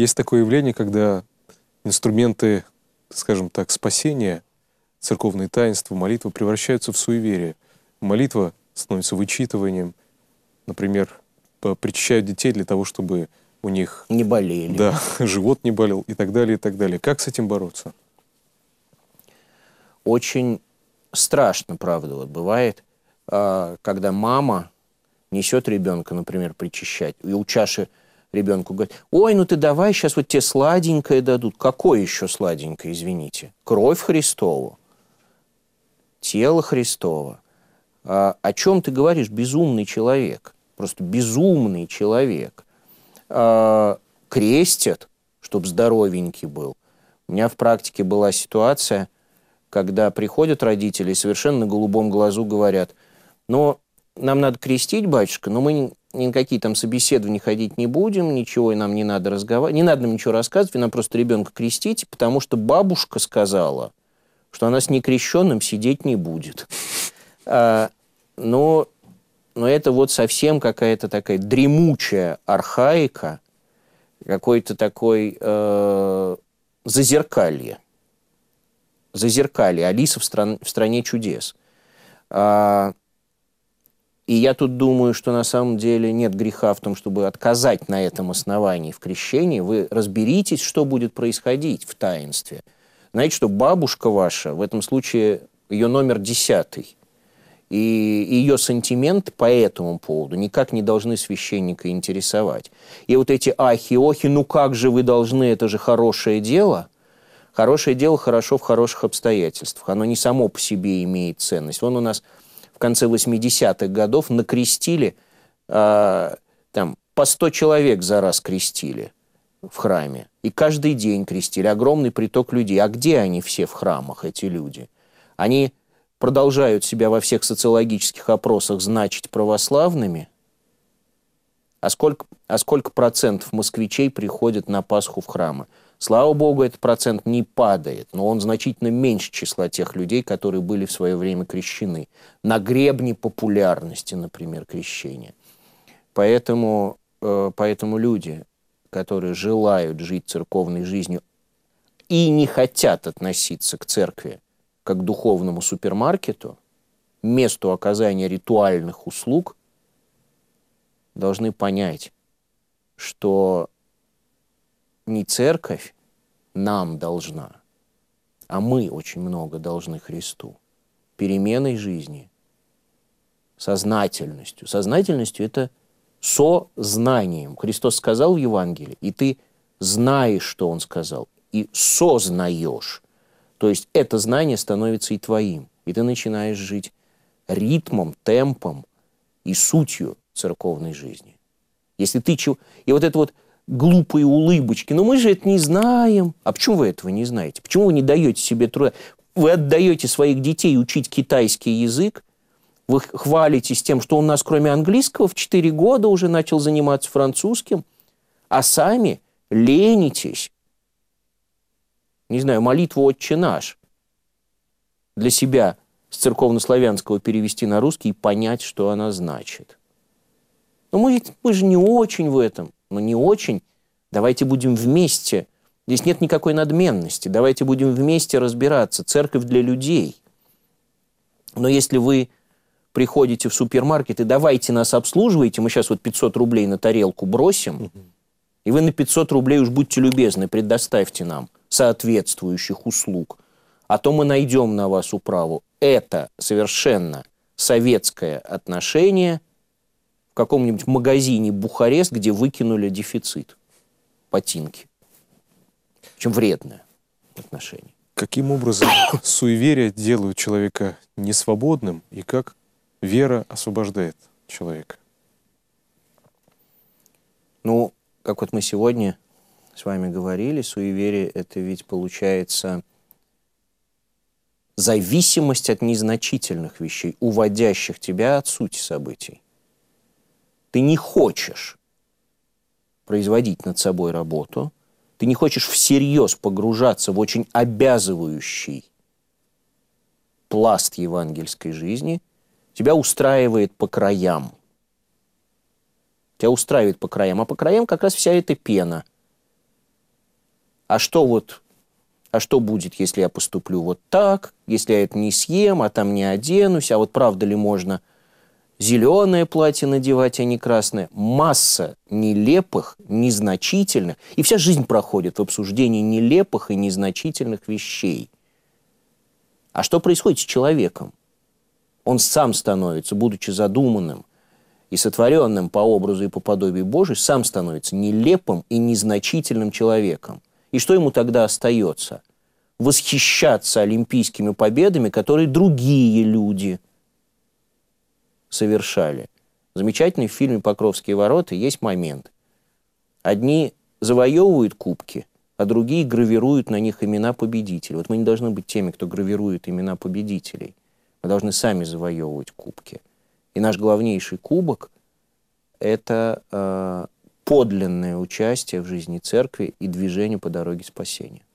Есть такое явление, когда инструменты, скажем так, спасения, церковные таинства, молитва превращаются в суеверие. Молитва становится вычитыванием. Например, причащают детей для того, чтобы у них... Не болели. Да, живот не болел и так далее, и так далее. Как с этим бороться? Очень страшно, правда, вот бывает, когда мама несет ребенка, например, причащать, и у чаши ребенку говорит: ой, ну ты давай, сейчас вот тебе сладенькое дадут. Какое еще сладенькое, извините? Кровь Христову, тело Христово. О чем ты говоришь? Безумный человек. Просто безумный человек. Крестят, чтобы здоровенький был. У меня в практике была ситуация, когда приходят родители и совершенно на голубом глазу говорят: ну, нам надо крестить, батюшка, но мы ни на какие там собеседования ходить не будем, ничего нам не надо разговаривать, не надо нам ничего рассказывать, вы нам просто ребенка крестите, потому что бабушка сказала, что она с некрещенным сидеть не будет. Но это вот совсем какая-то такая дремучая архаика, какой-то такой зазеркалье. Зазеркалье. Алиса в стране чудес. И я тут думаю, что на самом деле нет греха в том, чтобы отказать на этом основании в крещении. Вы разберитесь, что будет происходить в таинстве. Знаете, что бабушка ваша, в этом случае ее номер 10, и ее сантименты по этому поводу никак не должны священника интересовать. И вот эти ахи-охи, ну как же вы должны, это же хорошее дело. Хорошее дело хорошо в хороших обстоятельствах. Оно не само по себе имеет ценность. Вон у нас в конце 80-х годов накрестили, там, по 100 человек за раз крестили в храме. И каждый день крестили. Огромный приток людей. А где они все в храмах, эти люди? Они продолжают себя во всех социологических опросах значить православными. А сколько процентов москвичей приходят на Пасху в храмы? Слава Богу, этот процент не падает, но он значительно меньше числа тех людей, которые были в свое время крещены. На гребне популярности, например, крещения. Поэтому люди, которые желают жить церковной жизнью и не хотят относиться к церкви как к духовному супермаркету, месту оказания ритуальных услуг, должны понять, что не церковь нам должна, а мы очень много должны Христу. Переменой жизни, сознательностью. Сознательностью – это сознанием. Христос сказал в Евангелии, и ты знаешь, что Он сказал, и сознаешь. То есть это знание становится и твоим, и ты начинаешь жить ритмом, темпом и сутью церковной жизни. Если ты чего... И вот это вот глупые улыбочки. Но мы же это не знаем. А почему вы этого не знаете? Почему вы не даете себе труда? Вы отдаете своих детей учить китайский язык, вы хвалитесь тем, что у нас кроме английского в 4 года уже начал заниматься французским, а сами ленитесь. Не знаю, молитву «Отче наш» для себя с церковнославянского перевести на русский и понять, что она значит. Но мы же не очень в этом. Но не очень. Давайте будем вместе. Здесь нет никакой надменности. Давайте будем вместе разбираться. Церковь для людей. Но если вы приходите в супермаркет и давайте нас обслуживайте, мы сейчас вот 500 рублей на тарелку бросим, и вы на 500 рублей уж будьте любезны, предоставьте нам соответствующих услуг, а то мы найдем на вас управу. Это совершенно советское отношение в каком-нибудь магазине Бухарест, где выкинули дефицит ботинки. Очень вредное отношение. Каким образом суеверия делают человека несвободным, и как вера освобождает человека? Ну, как вот мы сегодня с вами говорили, суеверие – это ведь получается зависимость от незначительных вещей, уводящих тебя от сути событий. Ты не хочешь производить над собой работу, ты не хочешь всерьез погружаться в очень обязывающий пласт евангельской жизни, тебя устраивает по краям. Тебя устраивает по краям, а по краям как раз вся эта пена. А что будет, если я поступлю вот так, если я это не съем, а там не оденусь, а вот правда ли можно зеленое платье надевать, а не красное? Масса нелепых, незначительных, и вся жизнь проходит в обсуждении нелепых и незначительных вещей. А что происходит с человеком? Он сам становится, будучи задуманным и сотворенным по образу и по подобию Божию, сам становится нелепым и незначительным человеком. И что ему тогда остается? Восхищаться олимпийскими победами, которые другие люди совершали. Замечательный в фильме «Покровские ворота» есть момент. Одни завоевывают кубки, а другие гравируют на них имена победителей. Вот мы не должны быть теми, кто гравирует имена победителей. Мы должны сами завоевывать кубки. И наш главнейший кубок – это подлинное участие в жизни церкви и движение по дороге спасения.